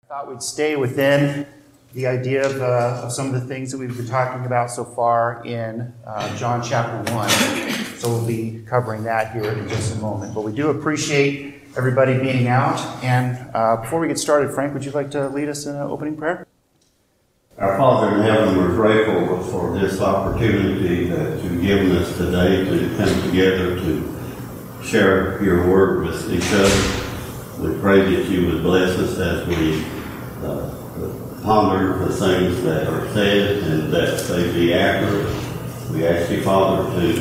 Thought we'd stay within the idea of some of the things that we've been talking about so far in John chapter 1. So we'll be covering that here in just a moment. But we do appreciate everybody being out. And before we get started, Frank, would you like to lead us in an opening prayer? Our Father in heaven, we're grateful for this opportunity that you've given us today to come together to share your word with each other. We pray that you would bless us as we ponder the things that are said and that they be accurate. We ask you, Father,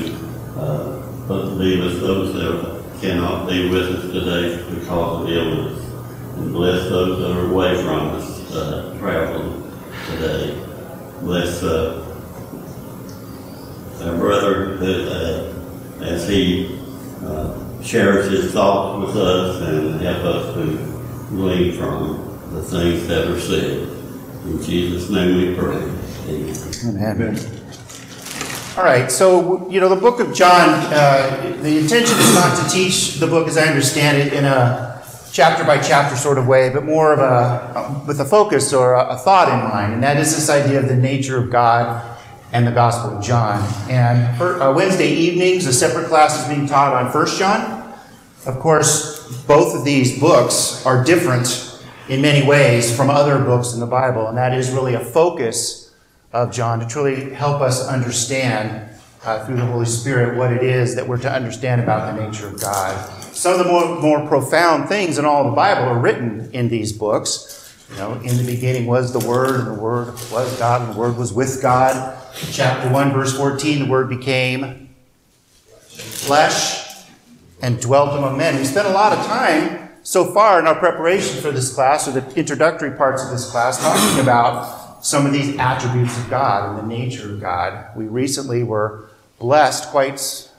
to be with those that cannot be with us today because of illness, and bless those that are away from us traveling today. Bless our brother as he shares his thoughts with us and help us to glean from the things that are said. In Jesus' name we pray. Amen. Amen. All right, so, the book of John, the intention is not to teach the book as I understand it in a chapter-by-chapter sort of way, but more of with a focus or a thought in mind, and that is this idea of the nature of God and the Gospel of John. And Wednesday evenings, a separate class is being taught on 1 John. Of course, both of these books are different in many ways from other books in the Bible, and that is really a focus of John to truly help us understand through the Holy Spirit what it is that we're to understand about the nature of God. Some of the more profound things in all the Bible are written in these books. In the beginning was the Word, and the Word was God, and the Word was with God. Chapter 1, verse 14, the Word became flesh and dwelt among men. We spent a lot of time so far in our preparation for this class, or the introductory parts of this class, talking about some of these attributes of God and the nature of God. We recently were blessed quite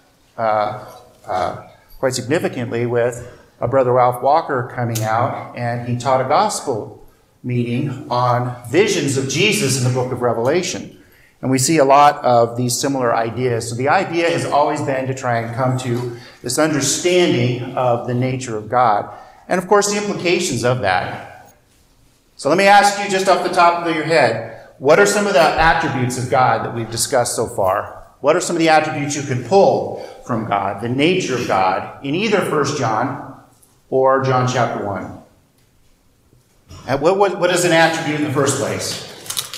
significantly with a Brother Ralph Walker coming out, and he taught a gospel meeting on visions of Jesus in the book of Revelation. And we see a lot of these similar ideas. So the idea has always been to try and come to this understanding of the nature of God. And of course, the implications of that. So let me ask you just off the top of your head, what are some of the attributes of God that we've discussed so far? What are some of the attributes you can pull from God, the nature of God, in either 1 John or John chapter 1? And what is an attribute in the first place?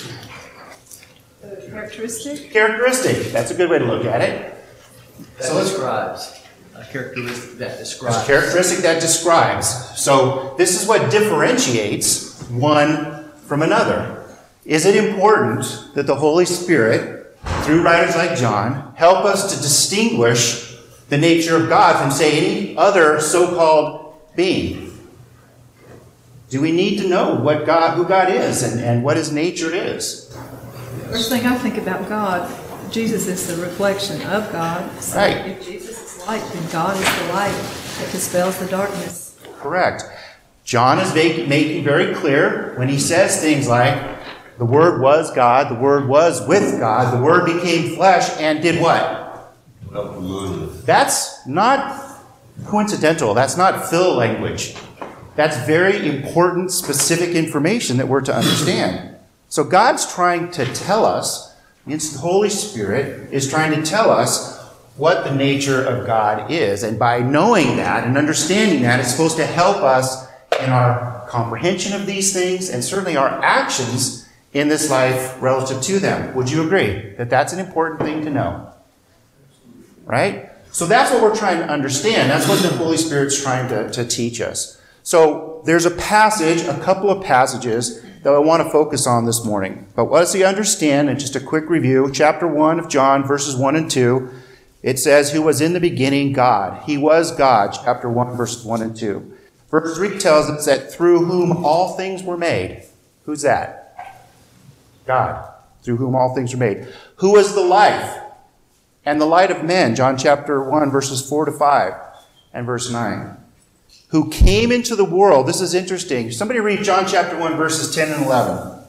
Characteristic? Characteristic. That's a good way to look at it. Describes. A characteristic that describes. A characteristic that describes. So this is what differentiates one from another. Is it important that the Holy Spirit, through writers like John, help us to distinguish the nature of God from, say, any other so-called being? Do we need to know who God is and what His nature is? First thing I think about God, Jesus is the reflection of God. So right. If Jesus is light, then God is the light that dispels the darkness. Correct. John is making very clear when he says things like, the Word was God, the Word was with God, the Word became flesh and did what? That's not coincidental. That's not fill language. That's very important, specific information that we're to understand. So God's trying to tell us, the Holy Spirit is trying to tell us what the nature of God is. And by knowing that and understanding that, it's supposed to help us in our comprehension of these things and certainly our actions in this life relative to them. Would you agree that that's an important thing to know? Right? So that's what we're trying to understand. That's what the Holy Spirit's trying to teach us. So there's a couple of passages that I want to focus on this morning. But what does he understand? And just a quick review. Chapter 1 of John, verses 1 and 2. It says, who was in the beginning God. He was God. Chapter 1, verses 1 and 2. Verse 3 tells us that through whom all things were made. Who's that? God. Through whom all things were made. Who is the life and the light of men? John chapter 1, verses 4 to 5 and verse 9. Who came into the world. This is interesting. Somebody read John chapter 1, verses 10 and 11.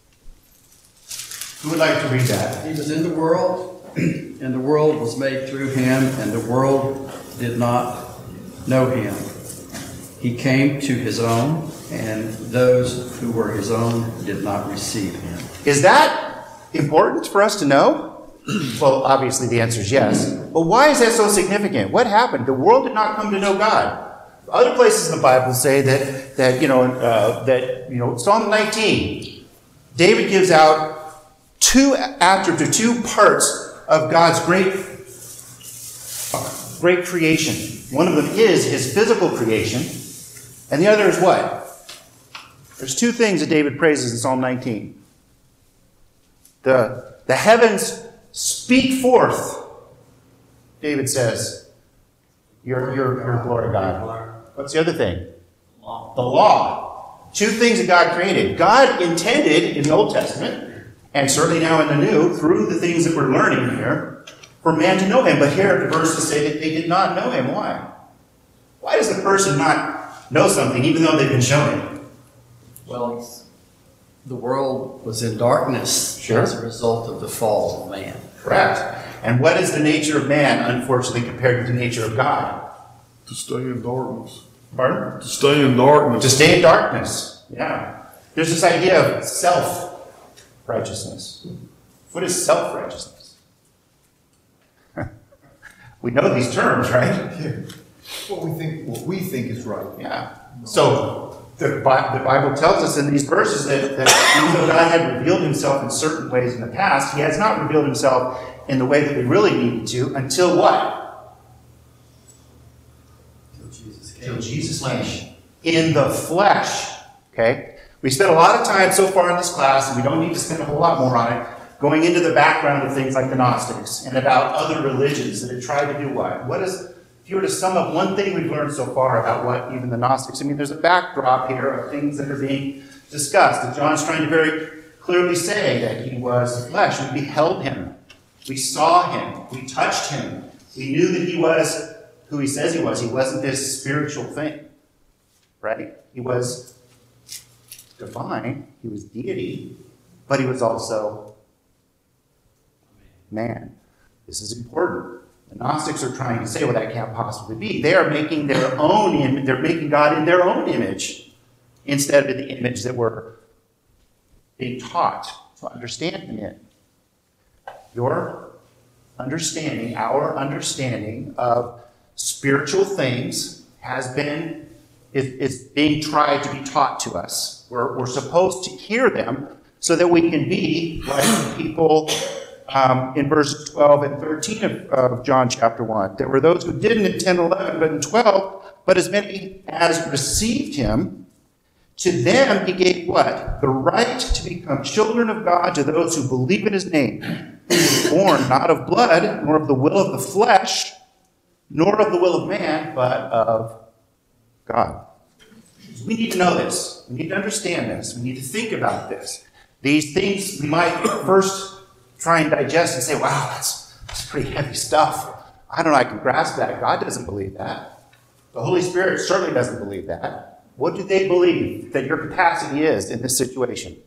Who would like to read that? He was in the world, and the world was made through him, and the world did not know him. He came to his own, and those who were his own did not receive him. Is that important for us to know? Well, obviously the answer is yes. But why is that so significant? What happened? The world did not come to know God. Other places in the Bible say that Psalm 19, David gives out two attributes or two parts of God's great creation. One of them is his physical creation, and the other is what? There's two things that David praises in Psalm 19. The heavens speak forth, David says, your glory, God. What's the other thing? The law. Two things that God created. God intended in the Old Testament, and certainly now in the New, through the things that we're learning here, for man to know him. But here the verses say that they did not know him. Why? Why does the person not know something even though they've been shown it? Well, the world was in darkness Sure. as a result of the fall of man. Correct. And what is the nature of man, unfortunately, compared to the nature of God? To stay in darkness. Pardon? To stay in darkness. To stay in darkness. Yeah. There's this idea of self-righteousness. What is self-righteousness? We know these terms, right? What we think is right. Yeah. So the Bible tells us in these verses that even though God had revealed himself in certain ways in the past, he has not revealed himself in the way that we really needed to until what? Till Jesus came. In the flesh. Okay? We spent a lot of time so far in this class, and we don't need to spend a whole lot more on it, going into the background of things like the Gnostics and about other religions that had tried to do what? If you were to sum up one thing we've learned so far about what even the Gnostics, there's a backdrop here of things that are being discussed. And John's trying to very clearly say that he was flesh. We beheld him. We saw him. We touched him. We knew that he was who he says he was. He wasn't this spiritual thing, right? He was divine. He was deity, but he was also man. This is important. The Gnostics are trying to say, well, that can't possibly be. They are making their own image. They're making God in their own image instead of in the image that we're being taught to understand him in. Your understanding, our understanding of spiritual things is being tried to be taught to us. We're supposed to hear them so that we can be like people in verses 12 and 13 of John chapter 1. There were those who didn't in 10 and 11, but in 12, but as many as received him, to them he gave what? The right to become children of God to those who believe in his name, who were born not of blood, nor of the will of the flesh, nor of the will of man, but of God. We need to know this. We need to understand this. We need to think about this. These things we might first try and digest and say, wow, that's pretty heavy stuff. I don't know, I can grasp that. God doesn't believe that. The Holy Spirit certainly doesn't believe that. What do they believe that your capacity is in this situation?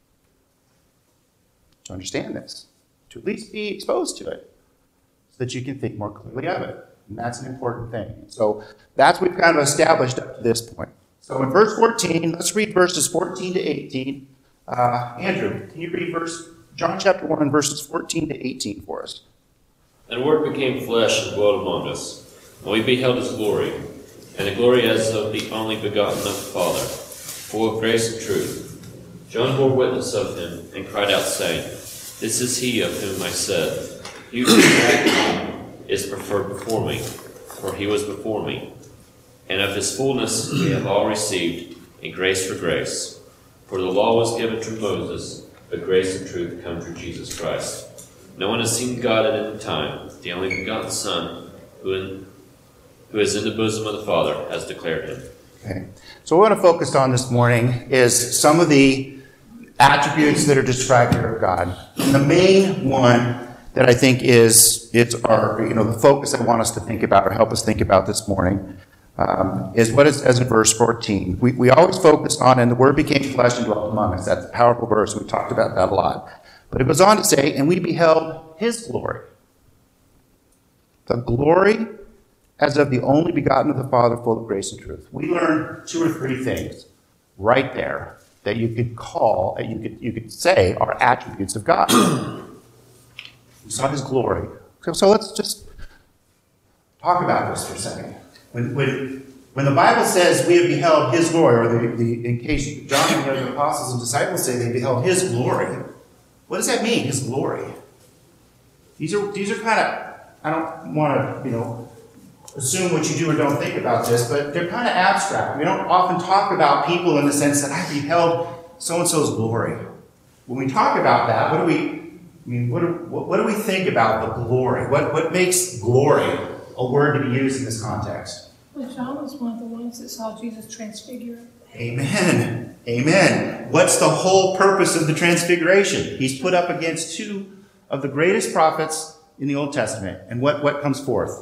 To understand this. To at least be exposed to it. So that you can think more clearly of it. And that's an important thing. So that's what we've kind of established up to this point. So in verse 14, let's read verses 14 to 18. Andrew, can you read John chapter 1, verses 14 to 18 for us? And the Word became flesh and dwelt among us, and we beheld his glory, and the glory as of the only begotten of the Father, full of grace and truth. John bore witness of him, and cried out, saying, This is he of whom I said, He who is preferred before me, for he was before me. And of his fullness we have all received, and grace for grace. For the law was given through Moses, but grace and truth come through Jesus Christ. No one has seen God at any time. The only begotten Son, who is in the bosom of the Father, has declared him. Okay. So what I want to focus on this morning is some of the attributes that are described here of God. And the main one that I think is the focus I want us to think about or help us think about this morning is what it says in verse 14. We always focus on, and the Word became flesh and dwelt among us. That's a powerful verse. We talked about that a lot. But it goes on to say, and we beheld his glory. The glory as of the only begotten of the Father, full of grace and truth. We learn two or three things. right there that you could call, you could say are attributes of God. We saw his glory. So let's just talk about this for a second. When the Bible says we have beheld his glory, or in case John and the other apostles and disciples say they beheld his glory, what does that mean, his glory? These are kind of, I don't want to, assume what you do or don't think about this, but they're kind of abstract. We don't often talk about people in the sense that I beheld so-and-so's glory. When we talk about that, what do we think about the glory? What makes glory a word to be used in this context? Well, John was one of the ones that saw Jesus transfigured. Amen. Amen. What's the whole purpose of the transfiguration? He's put up against two of the greatest prophets in the Old Testament. And what comes forth?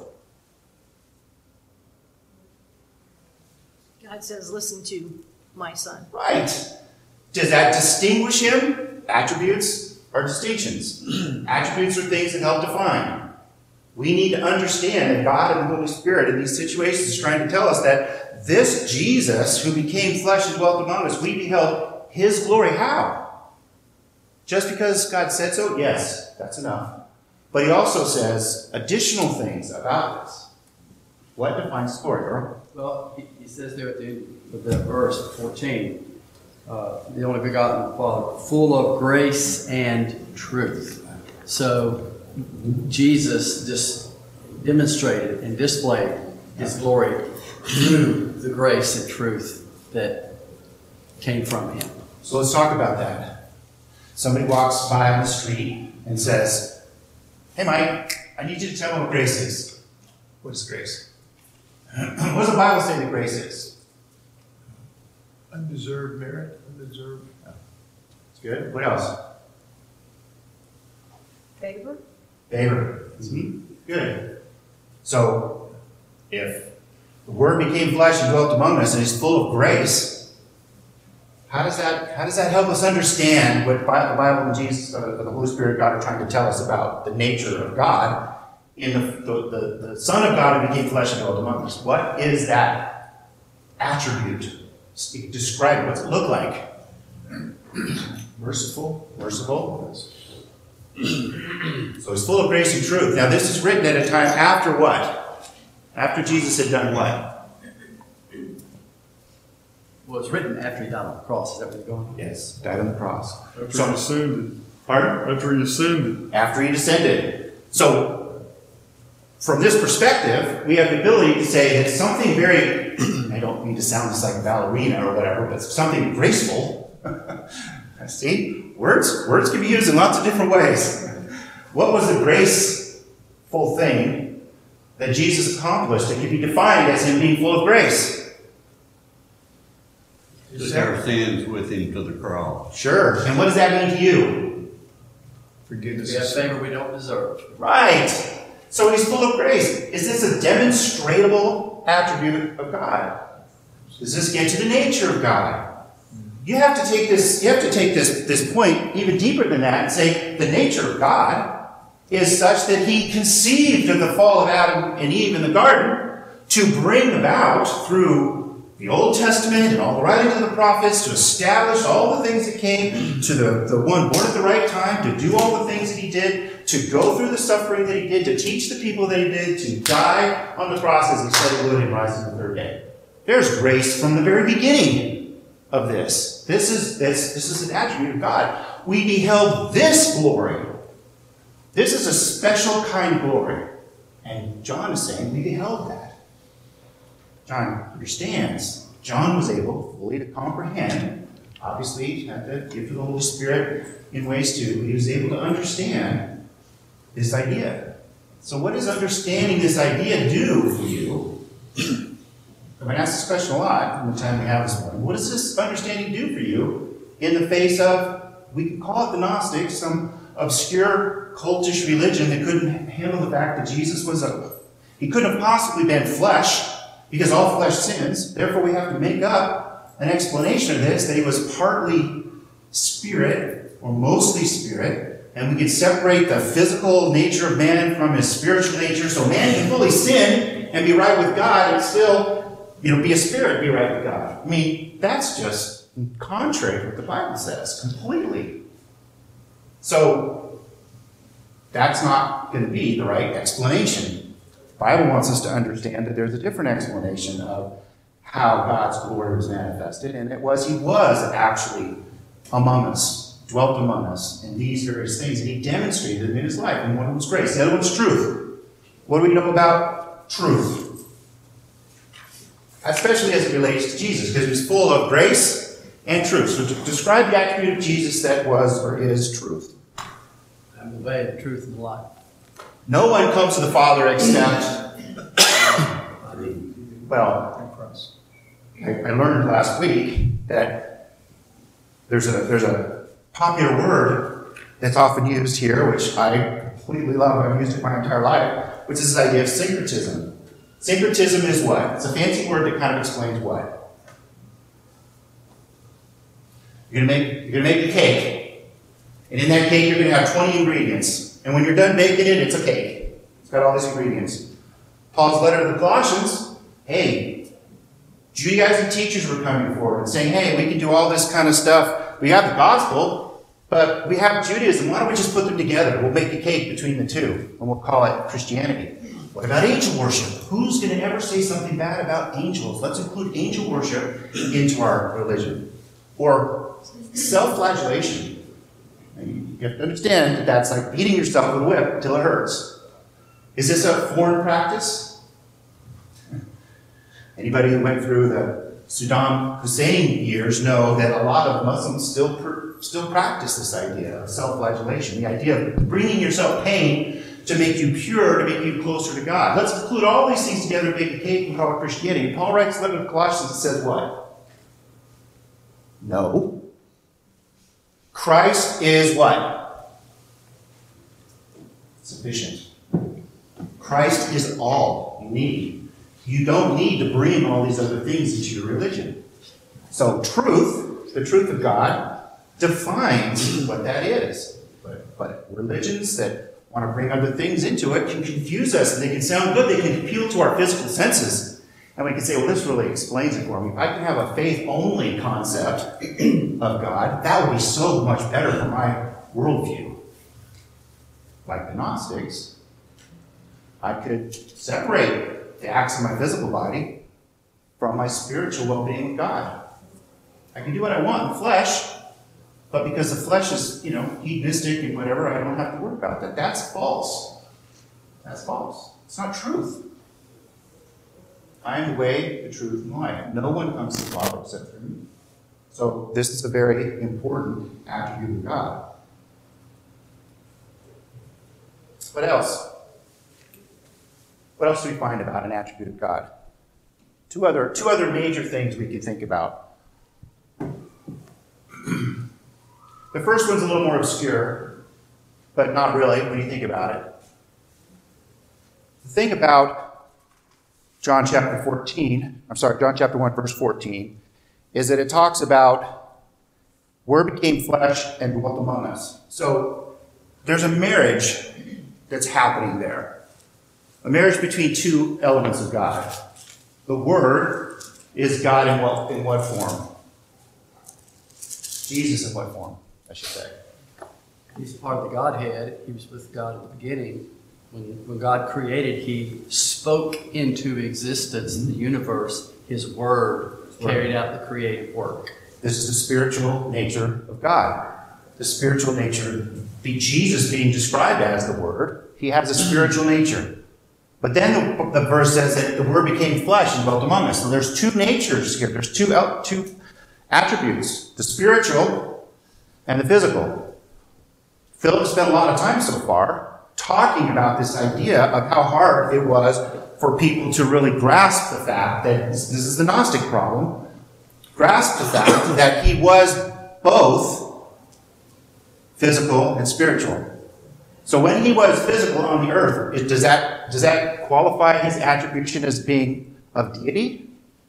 God says, listen to my son. Right. Does that distinguish him? Attributes are distinctions. Attributes are things that help define. We need to understand that God and the Holy Spirit in these situations is trying to tell us that this Jesus who became flesh and dwelt among us, we beheld his glory. How? Just because God said so? Yes, that's enough. But he also says additional things about this. What defines his glory, Earl? Well, he says there at the end of that verse, 14, the only begotten Father, full of grace and truth. So Jesus just demonstrated and displayed his glory through the grace and truth that came from him. So let's talk about that. Somebody walks by on the street and says, "Hey, Mike, I need you to tell me what grace is." What is grace? What does the Bible say that grace is? Undeserved merit, undeserved. It's good. What else? Favor? Favor. Good. So, if the Word became flesh and dwelt among us and is full of grace, how does that help us understand what the Bible and Jesus, the Holy Spirit of God, are trying to tell us about the nature of God in the Son of God who became flesh and dwelt among us? What is that attribute? Describe it. What's it look like? Merciful. So he's full of grace and truth. Now this is written at a time after what? After Jesus had done what? Well, it's written after he died on the cross. Is that where you're going? Yes, died on the cross. After he ascended. Pardon? After he ascended. After he descended. So, from this perspective, we have the ability to say that something very, I don't mean to sound just like a ballerina or whatever, but something graceful. See? Words can be used in lots of different ways. What was the graceful thing that Jesus accomplished that could be defined as him being full of grace? Took our sins with him to the cross. Sure. And what does that mean to you? Forgiveness. We have favor we don't deserve. Right. So he's full of grace. Is this a demonstratable attribute of God? Does this get to the nature of God? You have to take this point even deeper than that and say the nature of God is such that he conceived of the fall of Adam and Eve in the garden to bring about through the Old Testament and all the writings of the prophets to establish all the things that came to the one born at the right time, to do all the things that he did, to go through the suffering that he did, to teach the people that he did, to die on the cross as he said he would and rise on the third day. There's grace from the very beginning of this. This is an attribute of God. We beheld this glory. This is a special kind of glory. And John is saying we beheld that. John understands. John was able fully to comprehend. Obviously, he had the gift of the Holy Spirit in ways too. He was able to understand this idea. So what does understanding this idea do for you? I've been asked this question a lot in the time we have this morning. What does this understanding do for you in the face of, we can call it the Gnostics, some obscure cultish religion that couldn't handle the fact that Jesus was he couldn't have possibly been flesh, because all flesh sins. Therefore, we have to make up an explanation of this, that he was partly spirit, or mostly spirit, and we can separate the physical nature of man from his spiritual nature, so man can fully sin and be right with God and still be a spirit, be right with God. I mean, that's just contrary to what the Bible says, completely. So, that's not going to be the right explanation. The Bible wants us to understand that there's a different explanation of how God's glory was manifested, and it was He was actually among us, dwelt among us in these various things, and He demonstrated them in His life. And one was grace, the other one's truth. What do we know about truth? Especially as it relates to Jesus, because He was full of grace and truth. So to describe the attribute of Jesus that was or is truth. I'm the way, the truth, and the life. No one comes to the Father except, well, I learned last week that there's a popular word that's often used here, which I completely love. I've used it my entire life, which is this idea of syncretism. Syncretism is what? It's a fancy word that kind of explains what? You're gonna make a cake, and in that cake you're gonna have 20 ingredients, and when you're done baking it, it's a cake. It's got all these ingredients. Paul's letter to the Colossians, hey, Judaizing and teachers were coming forward and saying, hey, we can do all this kind of stuff. We have the gospel, but we have Judaism. Why don't we just put them together? We'll make a cake between the two, and we'll call it Christianity. What about angel worship? Who's going to ever say something bad about angels? Let's include angel worship into our religion. Or self-flagellation. You have to understand that that's like beating yourself with a whip until it hurts. Is this a foreign practice? Anybody who went through the Saddam Hussein years know that a lot of Muslims still practice this idea of self-flagellation, the idea of bringing yourself pain to make you pure, to make you closer to God. Let's include all these things together and make a cake and call it Christianity. Paul writes a letter to Colossians and says what? No. Christ is what? Sufficient. Christ is all you need. You don't need to bring all these other things into your religion. So truth, the truth of God, defines what that is. But religions that want to bring other things into it can confuse us, and they can sound good. They can appeal to our physical senses. And we can say, well, this really explains it for me. If I can have a faith-only concept of God, that would be so much better for my worldview. Like the Gnostics, I could separate the acts of my physical body from my spiritual well-being with God. I can do what I want in the flesh, but because the flesh is, hedonistic and whatever, I don't have to worry about that. That's false. That's false. It's not truth. I am the way, the truth, and life. No one comes to the Father except through me. So this is a very important attribute of God. What else? What else do we find about an attribute of God? Two other major things we can think about. The first one's a little more obscure, but not really when you think about it. Think about John chapter 1, verse 14, is that it talks about Word became flesh and dwelt among us. So there's a marriage that's happening there. A marriage between two elements of God. The Word is God in what form? Jesus in what form, I should say? He's part of the Godhead. He was with God at the beginning. When God created, He spoke into existence the universe. His Word carried out the creative work. This is the spiritual nature of God. The spiritual nature, Jesus being described as the Word, He has a spiritual nature. But then the verse says that the Word became flesh and dwelt among us. So there's two natures here. There's two attributes, the spiritual and the physical. Philip spent a lot of time so far talking about this idea of how hard it was for people to really grasp the fact that this is the Gnostic problem, grasp the fact that He was both physical and spiritual. So when He was physical on the earth, does that qualify His attribution as being of deity?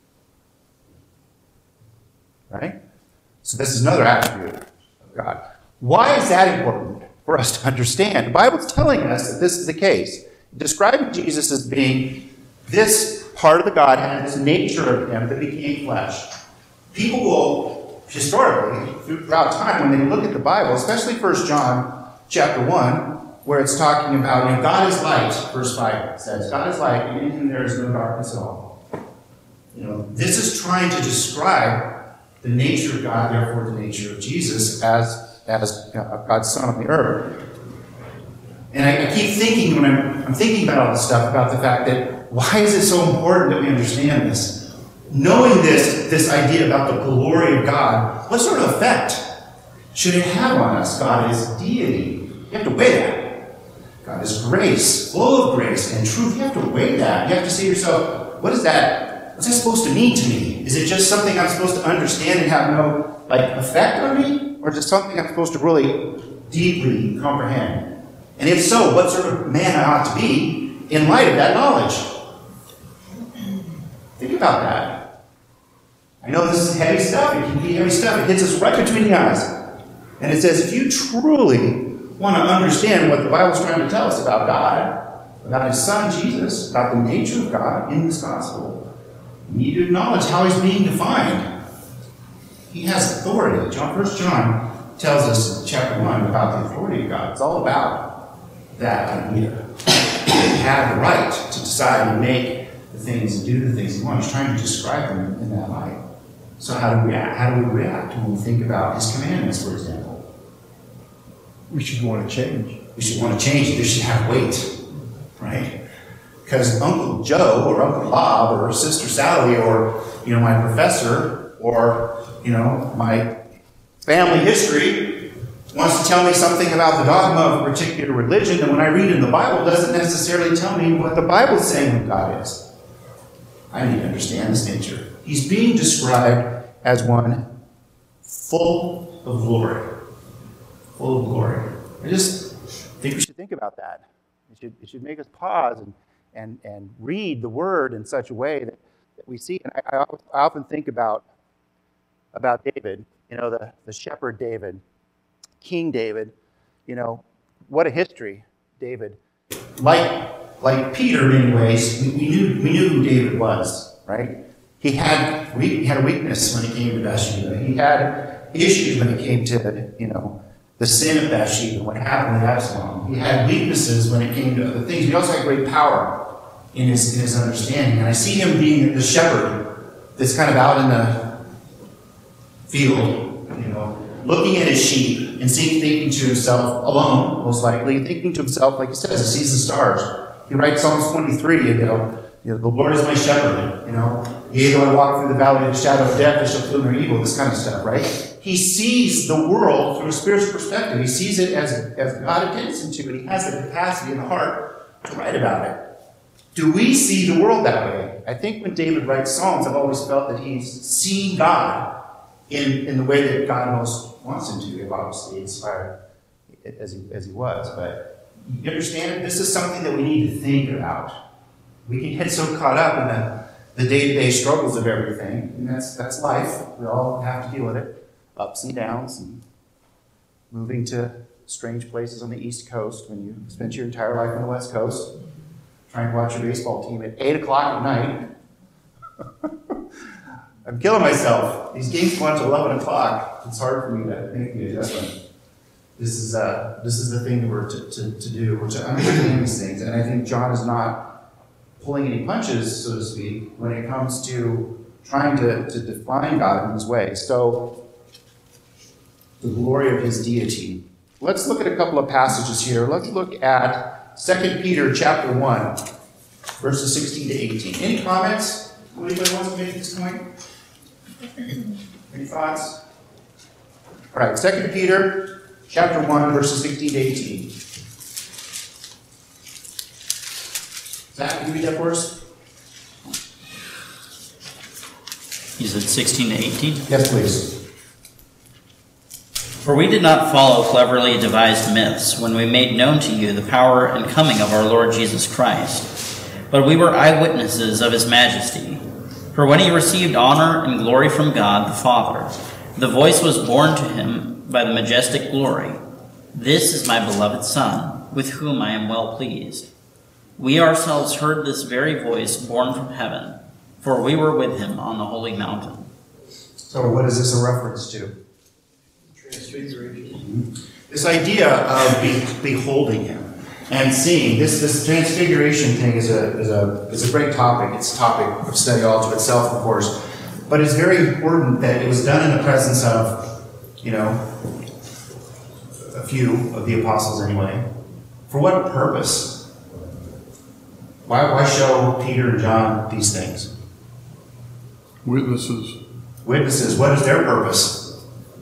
Right? So this is another attribute of God. Why is that important for us to understand? The Bible's telling us that this is the case. Describing Jesus as being this part of the Godhead, this nature of Him that became flesh. People will historically, throughout time, when they look at the Bible, especially 1 John chapter 1, where it's talking about, God is light, verse 5 says, God is light, and in him there is no darkness at all. This is trying to describe the nature of God, therefore the nature of Jesus as God's Son on the earth. And I keep thinking, when I'm thinking about all this stuff, about the fact that why is it so important that we understand this? Knowing this idea about the glory of God, what sort of effect should it have on us? God is deity. You have to weigh that. God is grace, full of grace and truth. You have to weigh that. You have to say to yourself, what's that supposed to mean to me? Is it just something I'm supposed to understand and have no effect on me? Or is it something I'm supposed to really deeply comprehend? And if so, what sort of man I ought to be in light of that knowledge? Think about that. I know this is heavy stuff. It can be heavy stuff. It hits us right between the eyes. And it says, if you truly want to understand what the Bible's trying to tell us about God, about his Son, Jesus, about the nature of God in this gospel, you need to acknowledge how he's being defined. He has authority. 1 John tells us in chapter 1 about the authority of God. It's all about that idea. You have the right to decide and make the things and do the things he wants. He's trying to describe them in that light. So how do we react when we think about his commandments, for example? We should want to change. We should want to change it. They should have weight, right? Because Uncle Joe or Uncle Bob or Sister Sally or, my professor or, my family history wants to tell me something about the dogma of a particular religion, and when I read in the Bible, it doesn't necessarily tell me what the Bible is saying who God is. I need to understand this nature. He's being described as one full of glory. Full of glory. I just think we should think about that. It should make us pause and read the Word in such a way that we see. And I often think about David, the shepherd David, King David. What a history, David. Like Peter, in many ways, we knew who David was, right? He had a weakness when it came to Bathsheba. He had issues when it came to the sin of Bathsheba, what happened with Absalom. He had weaknesses when it came to other things. He also had great power in his understanding. And I see him being the shepherd that's kind of out in the field, looking at his sheep and thinking to himself, alone, most likely, thinking to himself, like he says, he sees the stars. He writes Psalms 23, the Lord is my shepherd, yea, though I walk through the valley of the shadow of death, I shall feel no evil, this kind of stuff, right? He sees the world from a spiritual perspective. He sees it as God intends him to, and he has the capacity in the heart to write about it. Do we see the world that way? I think when David writes Psalms, I've always felt that he's seen God in the way that God most wants him to, if obviously inspired as he was. But you understand, this is something that we need to think about. We can get so caught up in the day-to-day struggles of everything, and that's life. We all have to deal with it. Ups and downs, and moving to strange places on the East Coast when you spent your entire life on the West Coast, trying to watch your baseball team at 8 o'clock at night. I'm killing myself. These games go on to 11 o'clock. It's hard for me to make the adjustment. This is the thing that we're to do. We're to understand these things, and I think John is not pulling any punches, so to speak, when it comes to trying to define God in this way. So, the glory of his deity. Let's look at a couple of passages here. Let's look at 2 Peter chapter 1, verses 16 to 18. Any comments? Anybody wants to make this point? Any thoughts? All right, 2 Peter chapter 1, verses 16 to 18. Zach, can you read that for us? You said 16 to 18? Yes, please. For we did not follow cleverly devised myths when we made known to you the power and coming of our Lord Jesus Christ, but we were eyewitnesses of his majesty. For when he received honor and glory from God the Father, the voice was borne to him by the majestic glory, "This is my beloved Son, with whom I am well pleased." We ourselves heard this very voice borne from heaven, for we were with him on the holy mountain. So what is this a reference to? Transfiguration. This idea of beholding him and seeing. This transfiguration thing is a great topic. It's a topic of study all to itself, of course. But it's very important that it was done in the presence of, a few of the apostles anyway. For what purpose? Why show Peter and John these things? Witnesses Witnesses. What is their purpose?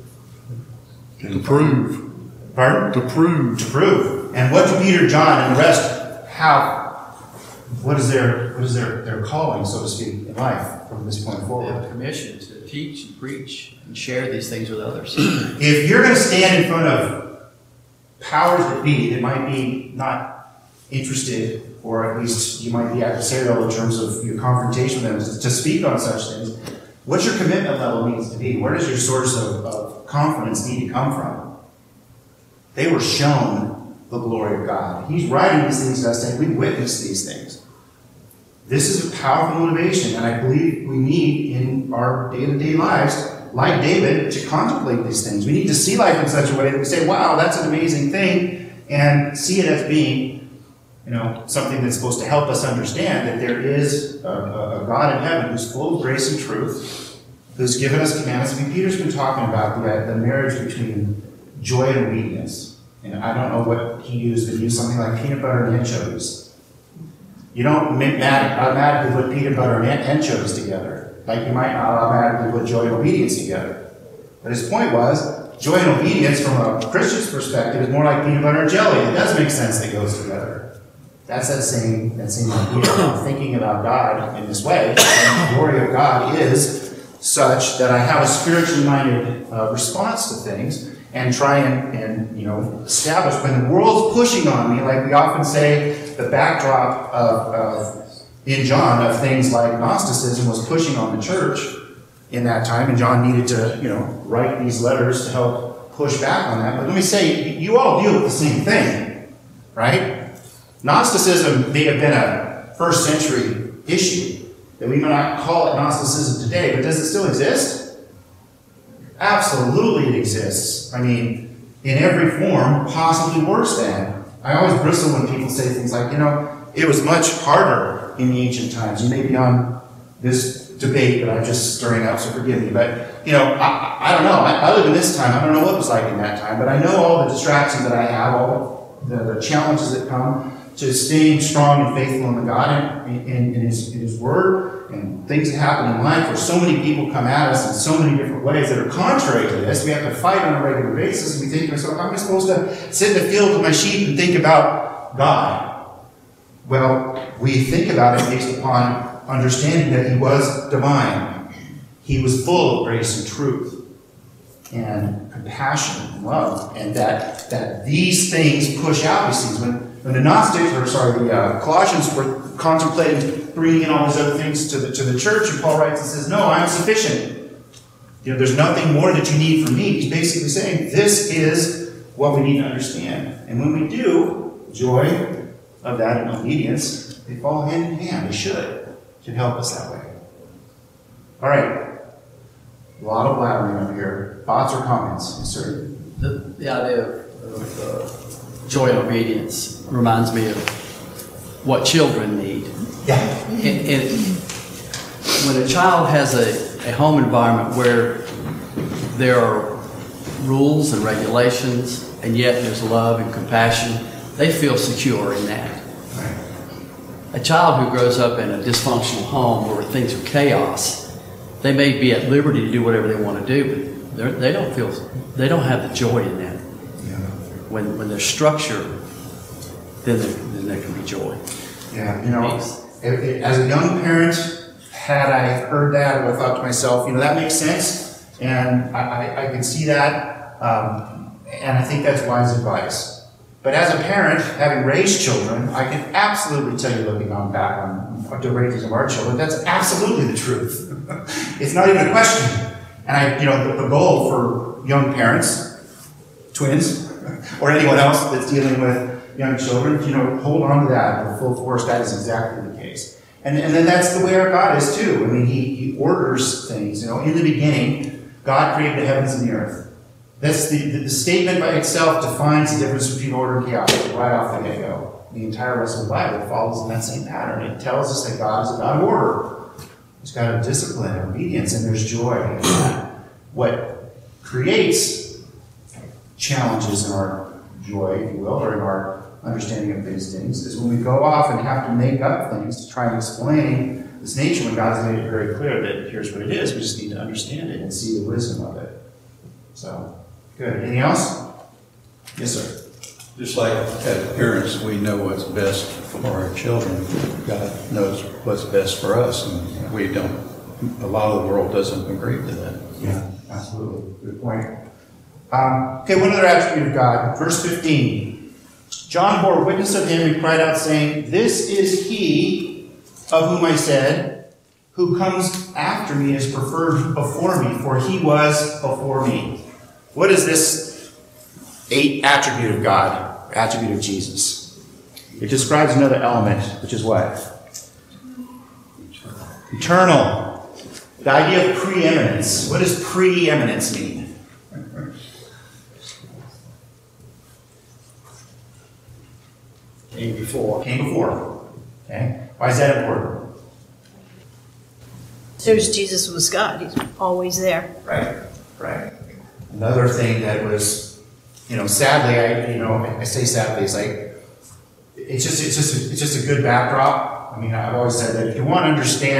to prove. Pardon? To prove. To prove. And what do Peter, John, and the rest have? What is their calling, so to speak, in life from this point They forward? have a commission to teach and preach and share these things with others. If you're going to stand in front of powers that be, that might be not interested, or at least you might be adversarial in terms of your confrontation with them, to speak on such things, what's your commitment level needs to be? Where does your source of confidence need to come from? They were shown the glory of God. He's writing these things to us saying, we witnessed these things. This is a powerful motivation, and I believe we need in our day-to-day lives, like David, to contemplate these things. We need to see life in such a way that we say, wow, that's an amazing thing, and see it as being, something that's supposed to help us understand that there is a God in heaven who's full of grace and truth, who's given us commandments. Peter's been talking about the marriage between joy and obedience. And I don't know what he used, but he used something like peanut butter and anchovies. You don't automatically put peanut butter and anchovies together, like you might not automatically put joy and obedience together. But his point was, joy and obedience from a Christian's perspective is more like peanut butter and jelly. It does make sense that it goes together. That's that same idea of thinking about God in this way. And the glory of God is such that I have a spiritually minded response to things and try and establish when the world's pushing on me, like we often say, the backdrop in John of things like Gnosticism was pushing on the church in that time, and John needed to write these letters to help push back on that. But let me say, you all deal with the same thing, right? Gnosticism may have been a first century issue that we might not call it Gnosticism today, but does it still exist? Absolutely it exists. I mean, in every form, possibly worse than. I always bristle when people say things like, it was much harder in the ancient times. You may be on this debate that I'm just stirring up, so forgive me. But, I don't know. I live in this time. I don't know what it was like in that time. But I know all the distractions that I have, all the challenges that come to staying strong and faithful in the God in His Word, and things that happen in life where so many people come at us in so many different ways that are contrary to this. We have to fight on a regular basis, and we think to ourselves, how am I supposed to sit in the field with my sheep and think about God? Well, we think about it based upon understanding that He was divine. He was full of grace and truth and compassion and love, and that these things push out these things. When the the Colossians were contemplating bringing in all these other things to the church, and Paul writes and says, no, I'm sufficient. There's nothing more that you need from me. He's basically saying, this is what we need to understand. And when we do, joy of that and obedience, they fall hand in hand. They should help us that way. All right. A lot of blabbering up here. Thoughts or comments? Yes, sir. The idea of joy and obedience reminds me of what children need. Yeah. And when a child has a home environment where there are rules and regulations, and yet there's love and compassion, they feel secure in that. A child who grows up in a dysfunctional home where things are chaos, they may be at liberty to do whatever they want to do, but they don't have the joy in that. Yeah. When there's structure, then there can be joy. Yeah, as a young parent, had I heard that, I would have thought to myself, that makes sense, and I can see that, and I think that's wise advice. But as a parent, having raised children, I can absolutely tell you, looking back on the raising of our children, that's absolutely the truth. It's not even a question. And the goal for young parents, twins, or anyone else that's dealing with young children, hold on to that with full force. That is exactly the case. And then that's the way our God is too. I mean, He orders things. In the beginning, God created the heavens and the earth. That's the statement by itself defines the difference between order and chaos right off the get-go. The entire rest of the Bible follows in that same pattern. It tells us that God is a God of order. He's got a discipline and obedience, and there's joy in that. What creates challenges in our joy, if you will, or in our understanding of these things, is when we go off and have to make up things to try and explain this nature when God's made it very clear that here's what it is. We just need to understand it and see the wisdom of it. So, good. Anything else? Yes, sir. Just like as parents, we know what's best for our children. God knows what's best for us, and we don't. A lot of the world doesn't agree to that. Yeah, absolutely. Good point. Okay, one other attribute of God. Verse 15. John bore witness of him and cried out, saying, "This is he of whom I said, who comes after me is preferred before me, for he was before me." What is this attribute of God, attribute of Jesus? It describes another element, which is what? Eternal. The idea of preeminence. What does preeminence mean? Came before. Came before. Okay? Why is that important? Shows Jesus was God. He's always there. Right. Another thing that was, sadly, I say sadly, it's like, it's just a good backdrop. I mean, I've always said that if you want to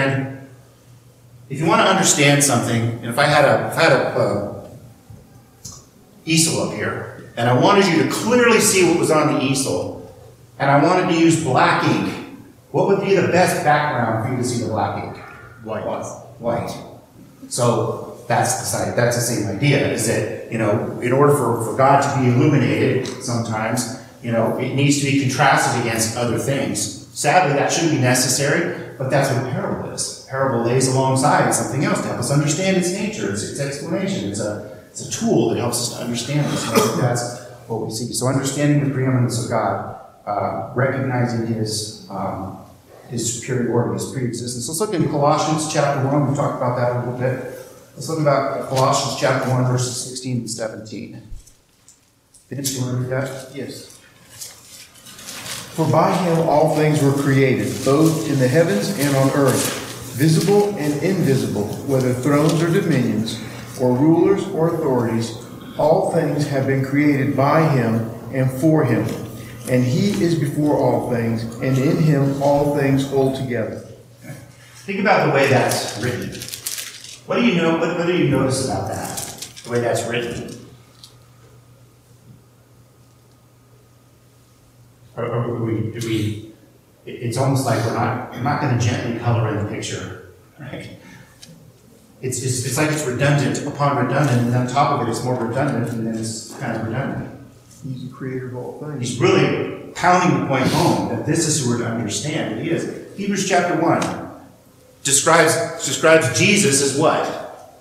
understand something, and if I had a easel up here, and I wanted you to clearly see what was on the easel, and I wanted to use black ink, what would be the best background for you to see the black ink? White. So that's the same idea, is that, in order for God to be illuminated sometimes, it needs to be contrasted against other things. Sadly, that shouldn't be necessary, but that's what a parable is. A parable lays alongside something else to help us understand its nature, its explanation. It's a tool that helps us to understand this. I think that's what we see. So understanding the preeminence of God, recognizing his superiority, his pre-existence. Let's look in Colossians chapter 1. We talked about that a little bit. Let's look about Colossians chapter 1, verses 16 and 17. Vince, do you want to read that? Yes. For by him all things were created, both in the heavens and on earth, visible and invisible, whether thrones or dominions, or rulers or authorities. All things have been created by him and for him. And he is before all things, and in him all things hold together. Okay. Think about the way that's written. What do you know? What do you notice about that? The way that's written. It's almost like we're not going to gently color in the picture, right? It's like it's redundant upon redundant, and on top of it, it's more redundant, and then it's kind of redundant. He's the creator of all things. He's really pounding the point home that this is who we're to understand that he is. Hebrews chapter 1 describes Jesus as what?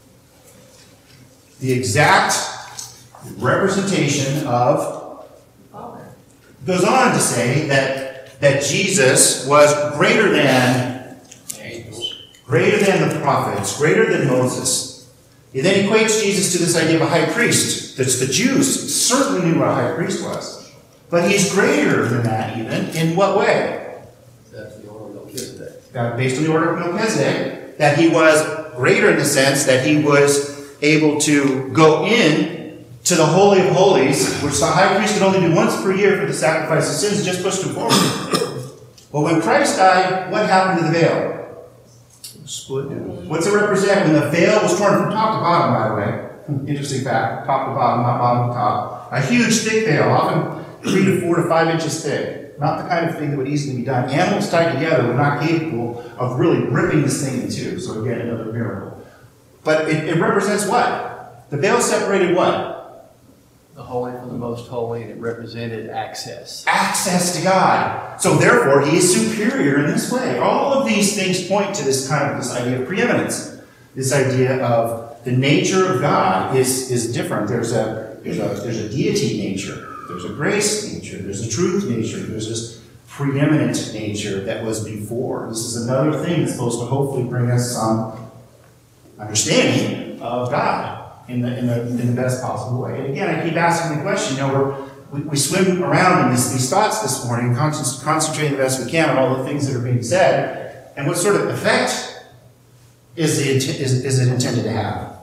The exact representation of Father. Goes on to say that Jesus was greater than the prophets, greater than Moses. He then equates Jesus to this idea of a high priest. The Jews certainly knew what a high priest was. But he's greater than that even. In what way? That's the order of Melchizedek. Based on the order of Melchizedek, that he was greater in the sense that he was able to go in to the Holy of Holies, which the high priest could only do once per year for the sacrifice of sins, just pushed him forward. But when Christ died, what happened to the veil? Split. What's it represent? When the veil was torn from top to bottom, by the way. Interesting fact. Top to bottom, not bottom to top. A huge thick veil, often 3 to 4 to 5 inches thick. Not the kind of thing that would easily be done. Animals tied together were not capable of really ripping this thing in two. So again, another miracle. But it represents what? The veil separated what? The holy from the most holy, and it represented access. Access to God. So therefore, he is superior in this way. All of these things point to this idea of preeminence. This idea of the nature of God is different. There's a deity nature. There's a grace nature. There's a truth nature. There's this preeminent nature that was before. This is another thing that's supposed to hopefully bring us some understanding of God in the best possible way. And again, I keep asking the question, we swim around in these thoughts this morning, concentrating the best we can on all the things that are being said, and what sort of effect is it intended to have?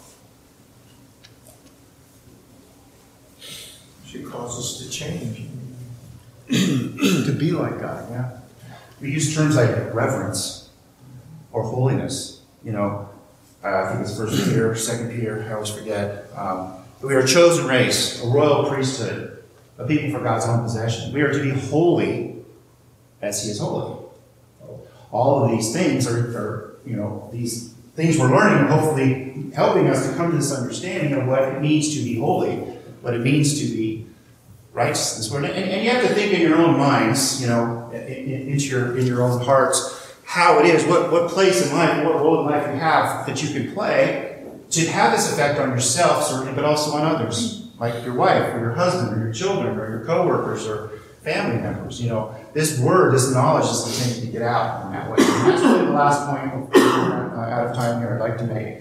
She calls us to change, to be like God. Yeah. We use terms like reverence or holiness. I think it's 1 Peter, 2 Peter, I always forget. We are a chosen race, a royal priesthood, a people for God's own possession. We are to be holy as He is holy. All of these things are these things we're learning are hopefully helping us to come to this understanding of what it means to be holy, what it means to be righteous. And you have to think in your own minds, in your own hearts, how it is, what place in life, what role in life you have that you can play to have this effect on yourself, certainly, but also on others, like your wife or your husband or your children or your coworkers or family members. This word, this knowledge is the thing to get out in that way. And that's really the last point out of time here I'd like to make.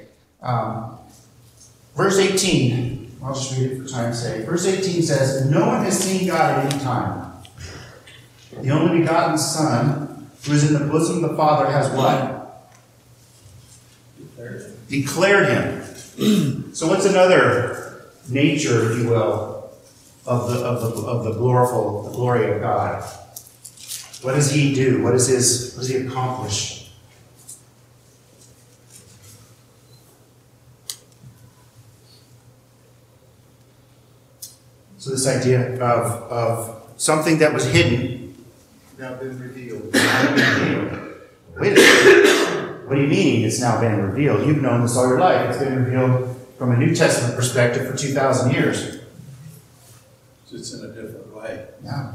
Verse 18, I'll just read it for time's sake. Verse 18 says, "No one has seen God at any time. The only begotten Son, who is in the bosom of the Father, has what? Declared Him." So what's another nature, if you will, of the glory of God? What does He do? What does He accomplish? So this idea of something that was hidden Now been revealed. Wait a second. What do you mean it's now been revealed? You've known this all your life. It's been revealed from a New Testament perspective for 2,000 years. It's in a different way. Yeah.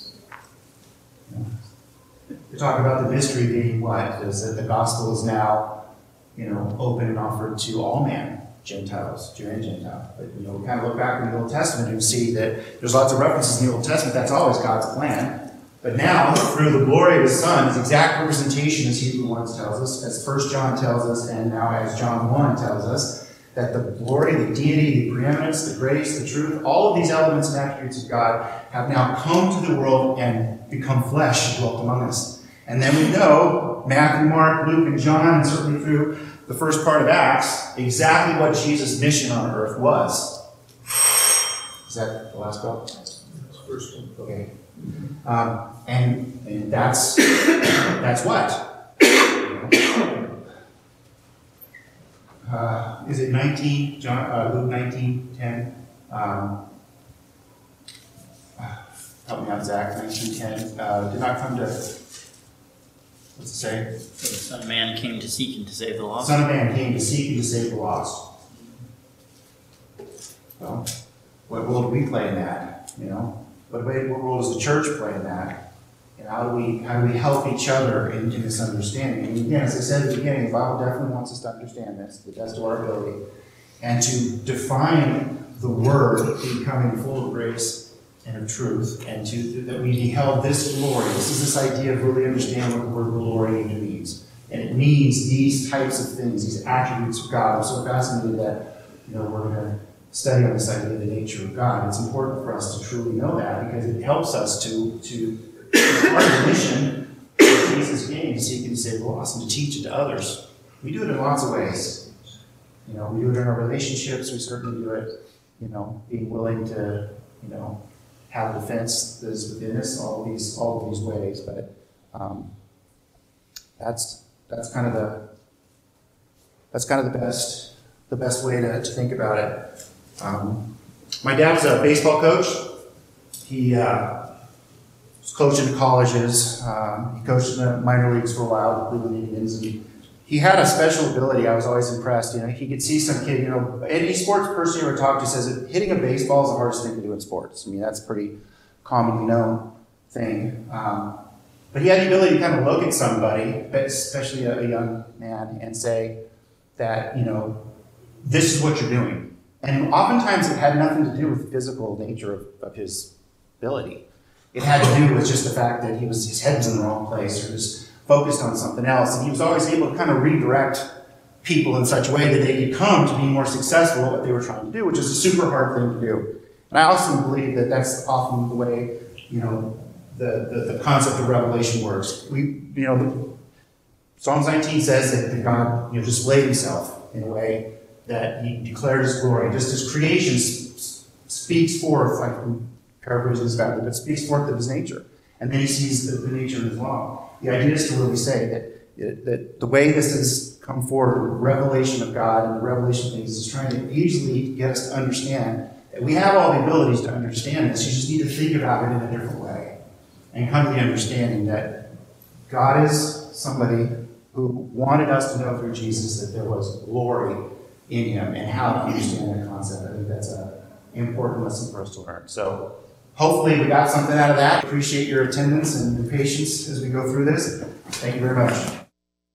We talk about the mystery being what? Is that the gospel is now, open and offered to all men, Gentiles, Jew and Gentile. But we kind of look back in the Old Testament and see that there's lots of references in the Old Testament. That's always God's plan. But now, through the glory of His Son, His exact representation, as Hebrews 1 tells us, as 1 John tells us, and now as John 1 tells us, that the glory, the deity, the preeminence, the grace, the truth, all of these elements and attributes of God have now come to the world and become flesh and dwelt among us. And then we know, Matthew, Mark, Luke, and John, and certainly through the first part of Acts, exactly what Jesus' mission on earth was. Is that the last go? First one. Okay. And that's what? Is it 19, Luke 19:10? Help me out, Zach. 19:10. Did not come to. What's it say? The Son of Man came to seek and to save the lost. Son of Man came to seek and to save the lost. Well, what role do we play in that? What role does the church play in that? And how do we help each other in this understanding? And again, as I said at the beginning, the Bible definitely wants us to understand this to the best of our ability, and to define the Word becoming full of grace and of truth, and that we beheld this glory. This is this idea of really understanding what the word glory even means, and it means these types of things, these attributes of God. I'm so fascinated that we're going to study on this idea of the nature of God. It's important for us to truly know that because it helps us to part of the mission that Jesus came to seek and to save the lost and to teach it to others. We do it in lots of ways. We do it in our relationships. We certainly do it, being willing to, have defense that is within us. All of these ways. But that's kind of the best way to think about it. My dad was a baseball coach. He was coaching colleges. He coached in the minor leagues for a while, the Cleveland Indians. And he had a special ability. I was always impressed. He could see some kid, any sports person you ever talk to says that hitting a baseball is the hardest thing to do in sports. I mean, that's a pretty commonly known thing. But he had the ability to kind of look at somebody, especially a young man, and say that, this is what you're doing. And oftentimes it had nothing to do with the physical nature of his ability. It had to do with just the fact that his head was in the wrong place or was focused on something else. And he was always able to kind of redirect people in such a way that they could come to be more successful at what they were trying to do, which is a super hard thing to do. And I also believe that that's often the way, the concept of revelation works. Psalms 19 says that God, displayed himself in a way that he declared his glory. Just as creation speaks forth, like paraphrasing this badly, but speaks forth of his nature. And then he sees the nature of his law. The idea is to really say that the way this has come forward, the revelation of God and the revelation of things, is trying to easily get us to understand that we have all the abilities to understand this. You just need to think about it in a different way and come to the understanding that God is somebody who wanted us to know through Jesus that there was glory in him and how to understand that concept. I think that's an important lesson for us to learn. So hopefully we got something out of that. Appreciate your attendance and your patience as we go through this. Thank you very much.